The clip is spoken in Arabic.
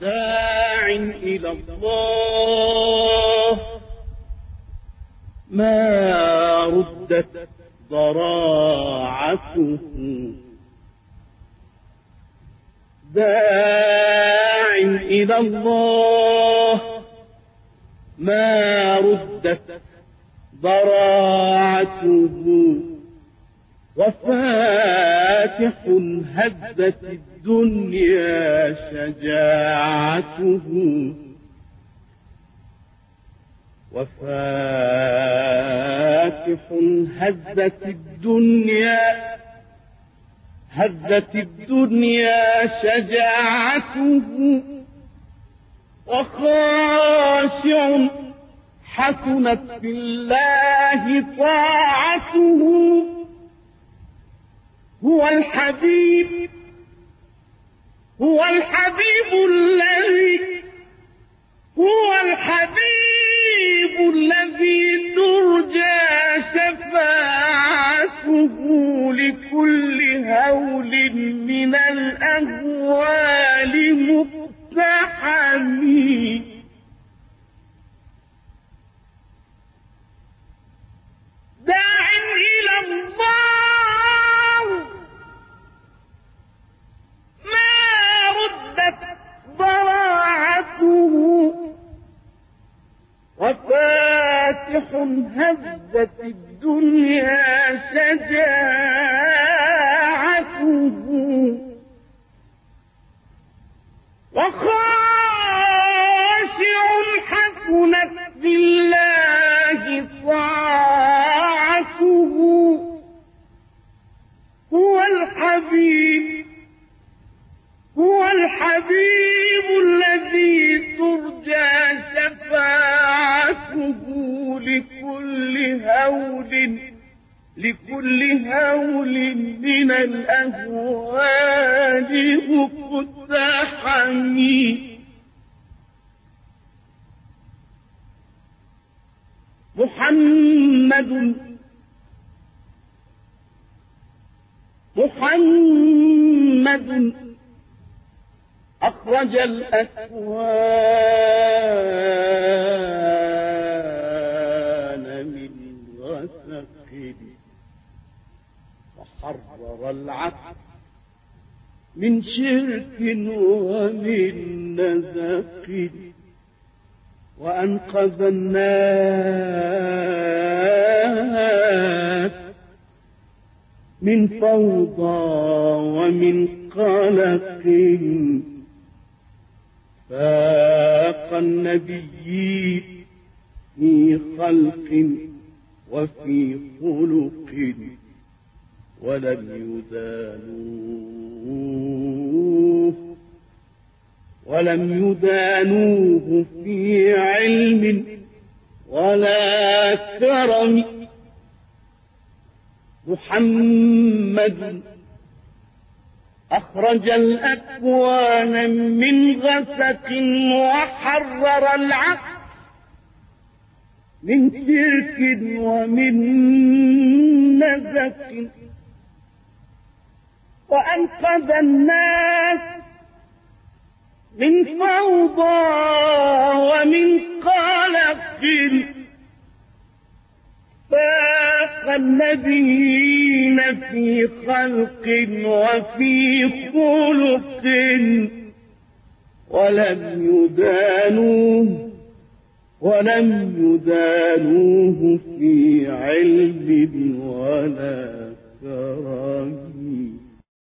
داع إلى الله ما ردت ضراعته، داع إلى الله ما ردت ضراعته، وفاتح هزت الدنيا شجاعته، وفاتح هزت الدنيا شجاعته، وخاشع حسنت في الله طاعته، هو الحبيب الذي ترجى شفاعته لكل هول من الأهوال مقتحم، داع إلى الله ما ردت ضراعته، وفاتح هزت الدنيا شجاعته، وخاشع حسنت بالله طاعته، هو الحبيب الذي ترجى شفاعته لكل هول من الأهوال مقتحم. محمد أخرج الأكوان من غسق، وحرر العقل من شرك ومن نزق، وأنقذ الناس من فوضى ومن قلق، فاق النبيين في خلق وفي خلق، ولم يدانوه في علم ولا كرم. محمد أخرج الأكوان من غسق، وحرر العقل من شرك ومن نزق، وأنقذ الناس من فوضى ومن قلق، فاق النبيين في خلق وفي خلق، ولم يدانوه في علم ولا